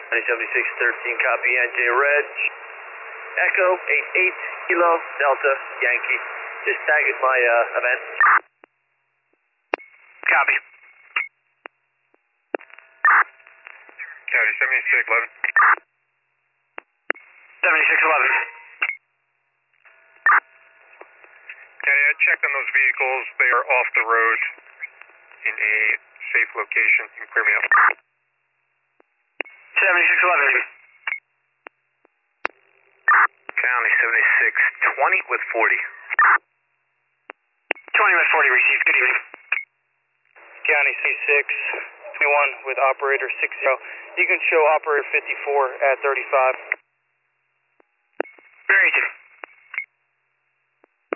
7613, copy, NJ Reg. Echo 88 Kilo Delta Yankee. Just tagging my event. Copy. County 7611. 7611. County, I checked on those vehicles. They are off the road in a safe location. You can clear me up. 7611. County 7620 with 40. 20 with 40 received. Good evening. County C621 with operator 60. You can show operator 54 at 35. Very good.